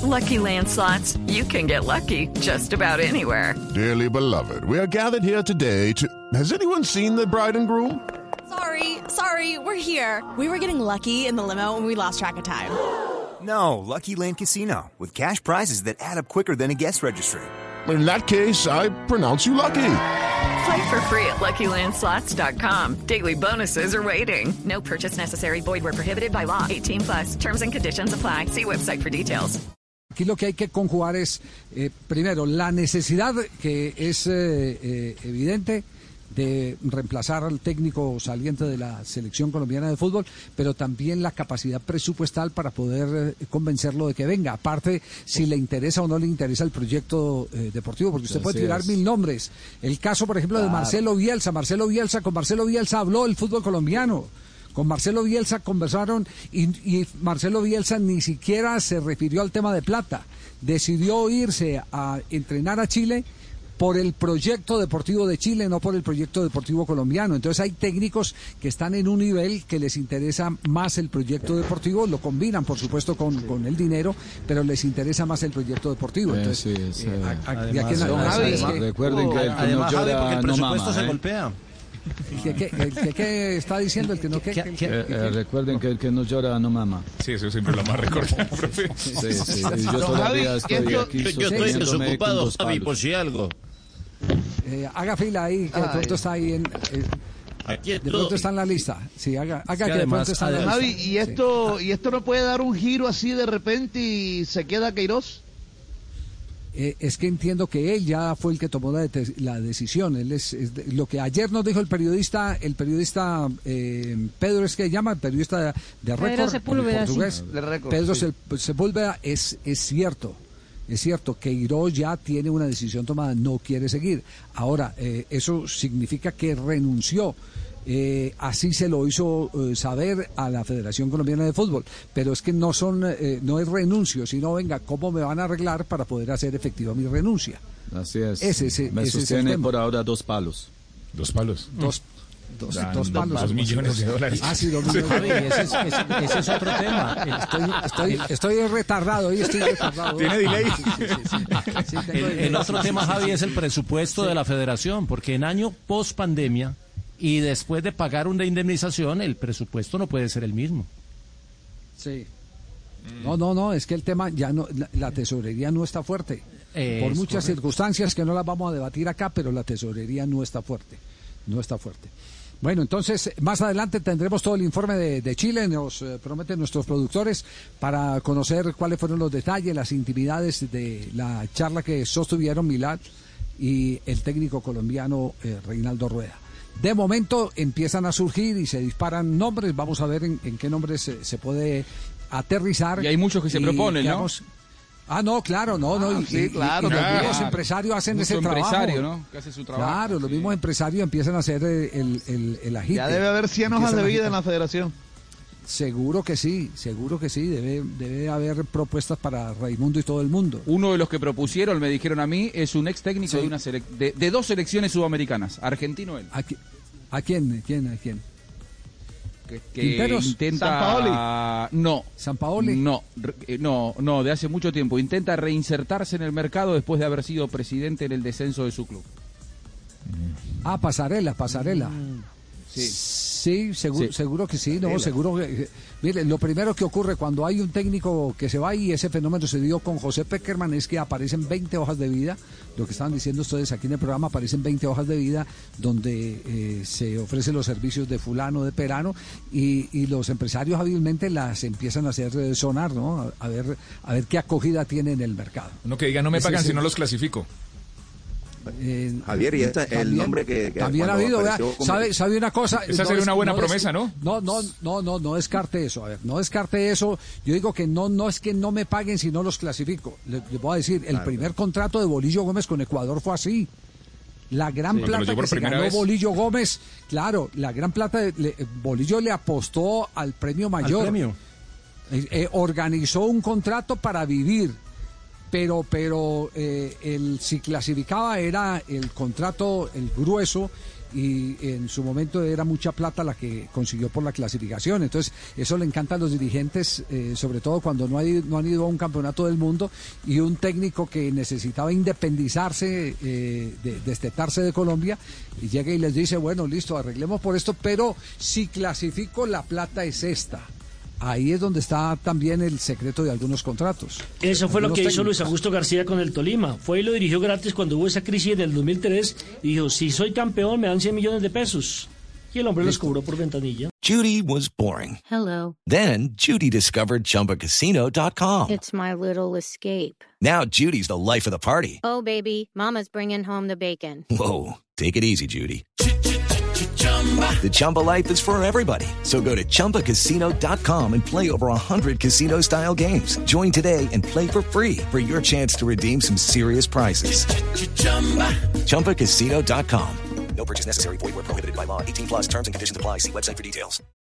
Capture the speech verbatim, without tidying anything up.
Lucky Land Slots, you can get lucky just about anywhere. Dearly beloved, we are gathered here today to... Has anyone seen the bride and groom? Sorry, sorry, we're here. We were getting lucky in the limo and we lost track of time. No, Lucky Land Casino, with cash prizes that add up quicker than a guest registry. In that case, I pronounce you lucky. Play for free at Lucky Land Slots dot com. Daily bonuses are waiting. No purchase necessary. Void where prohibited by law. eighteen plus. Terms and conditions apply. See website for details. Aquí lo que hay que conjugar es, eh, primero, la necesidad que es eh, eh, evidente de reemplazar al técnico saliente de la selección colombiana de fútbol, pero también la capacidad presupuestal para poder eh, convencerlo de que venga. Aparte, si le interesa o no le interesa el proyecto eh, deportivo, porque usted Así puede tirar es. mil nombres. El caso, por ejemplo, Claro. de Marcelo Bielsa. Marcelo Bielsa, con Marcelo Bielsa habló el fútbol colombiano. Con Marcelo Bielsa conversaron y, y Marcelo Bielsa ni siquiera se refirió al tema de plata. Decidió irse a entrenar a Chile por el proyecto deportivo de Chile, no por el proyecto deportivo colombiano. Entonces hay técnicos que están en un nivel que les interesa más el proyecto deportivo, lo combinan por supuesto con, sí. con el dinero, pero les interesa más el proyecto deportivo. Entonces, eh, sí, sí. Eh, a, a, Además, de aquí en don adelante Javi, es que, recuerden que el que además, no Javi, llora porque el no presupuesto mama, se ¿eh? golpea. ¿Qué, qué, qué, qué está diciendo el que no qué? ¿Qué, qué, qué, Eh, qué, eh, qué? recuerden que el que no llora no mama. Sí, eso siempre lo más recordado, profe. Sí, sí, y yo Don todavía Javi, estoy esto- aquí yo, yo estoy sosteniéndome con desocupado, dos Javi, palos. por si algo. Eh, haga fila ahí, que de Ay. pronto está ahí en... eh, Aquí de pronto estoy. está en la lista. Sí, haga, haga Es que que, de además- pronto está en la además- lista. Javi, ¿y esto, ¿y esto no puede dar un giro así de repente y se queda Queiroz? Eh, es que entiendo que él ya fue el que tomó la, de- la decisión. Él es, es de- lo que ayer nos dijo el periodista, el periodista eh, Pedro, es que llama, el periodista de, de Pedro Record, Sepúlveda, en portugués. De Record, Pedro sí. Sep- Sepúlveda es, es cierto. Es cierto, Queiroz ya tiene una decisión tomada, no quiere seguir. Ahora, eh, eso significa que renunció. Eh, así se lo hizo eh, saber a la Federación Colombiana de Fútbol, pero es que no son, eh, no es renuncio, sino venga, ¿cómo me van a arreglar para poder hacer efectiva mi renuncia? Así es. Ese, ese, Me ese es el sostiene tema. por ahora dos palos. Dos palos. Dos, dos, Dan dos palos. dos millones de dólares. Ah, sí, dos millones. Javi, ese es, ese- ese es otro tema. Estoy, estoy, estoy retardado, hoy estoy retardado. Tiene delay. Sí, sí, sí, sí. Sí, tengo El, delay. el otro tema, Javi, es el presupuesto de la federación, porque en año post pandemia y después de pagar una indemnización, el presupuesto no puede ser el mismo. Sí. No, no, no, es que el tema ya no, la, la tesorería no está fuerte. Es Por muchas correcto. circunstancias que no las vamos a debatir acá, pero la tesorería no está fuerte. No está fuerte. Bueno, entonces, más adelante tendremos todo el informe de, de Chile, nos eh, prometen nuestros productores, para conocer cuáles fueron los detalles, las intimidades de la charla que sostuvieron Milad y el técnico colombiano eh, Reinaldo Rueda. De momento empiezan a surgir y se disparan nombres, vamos a ver en, en qué nombres se, se puede aterrizar. Y hay muchos que se y proponen, ¿no? quedamos- Ah, no, claro, no, no. Ah, y, sí, y- claro, y los claro. mismos empresarios hacen Mucho ese trabajo. empresario, ¿no? Que hace su trabajo. Claro, los Sí. mismos empresarios empiezan a hacer el, el, el, el agite. Ya debe haber cien hojas Empiezan de a vida en agitar. la federación. Seguro que sí, seguro que sí. Debe, debe haber propuestas para Raimundo y todo el mundo. Uno de los que propusieron, me dijeron a mí, es un ex técnico Sí. de, una selec- de, de dos selecciones sudamericanas, argentino él. ¿A, qui- a quién? ¿A quién? ¿A quién? Que, que ¿Quinteros? intenta... ¿Sampaoli? No. ¿Sampaoli? No, re- eh, no, no, de hace mucho tiempo. Intenta reinsertarse en el mercado después de haber sido presidente en el descenso de su club. Ah, Pasarela, Pasarela. Sí. Sí, seguro, Sí. seguro que sí, no, Pasarela. seguro que... que- Mire, lo primero que ocurre cuando hay un técnico que se va, y ese fenómeno se dio con José Peckerman, es que aparecen veinte hojas de vida, lo que estaban diciendo ustedes aquí en el programa, aparecen veinte hojas de vida donde eh, se ofrecen los servicios de fulano, de perano, y, y los empresarios hábilmente las empiezan a hacer eh, sonar, ¿no? A, a ver, a ver qué acogida tiene en el mercado. Uno que diga, no me Ese pagan es si el- no los clasifico. Eh, Javier, y este es el también- nombre que- que también ha cuando habido, vea, apareció como- sabe, sabe una cosa. Esa sería es- una buena es- promesa, ¿no? No, no, no, no, no descarte eso, a ver, no descarte eso. Yo digo que no, no es que no me paguen si no los clasifico. Le, le voy a decir, el Claro. primer contrato de Bolillo Gómez con Ecuador fue así. La gran Sí. Cuando lo plata llevó por que se primera ganó vez. Bolillo Gómez, claro, la gran plata, de- le- Bolillo le apostó al premio Al mayor. premio. Eh, eh, organizó un contrato para vivir, pero pero eh, el si clasificaba era el contrato, el grueso, y en su momento era mucha plata la que consiguió por la clasificación. Entonces, eso le encanta a los dirigentes, eh, sobre todo cuando no, hay, no han ido a un campeonato del mundo, y un técnico que necesitaba independizarse, eh, de, destetarse de Colombia, y llega y les dice, bueno, listo, arreglemos por esto, pero si clasifico, la plata es esta. Ahí es donde está también el secreto de algunos contratos. Eso fue lo que técnicos. hizo Luis Augusto García con el Tolima. Fue y lo dirigió gratis cuando hubo esa crisis en el dos mil tres y dijo, si soy campeón me dan cien millones de pesos. Y el hombre los cobró por ventanilla. Judy was boring. Hello. Then Judy discovered Chumba Casino dot com. It's my little escape. Now Judy's the life of the party. Oh, baby, mama's bringing home the bacon. Whoa, take it easy, Judy. The Chumba life is for everybody. So go to Chumba Casino dot com and play over one hundred casino-style games. Join today and play for free for your chance to redeem some serious prizes. Chumba Casino dot com. No purchase necessary. Void where prohibited by law. eighteen plus terms and conditions apply. See website for details.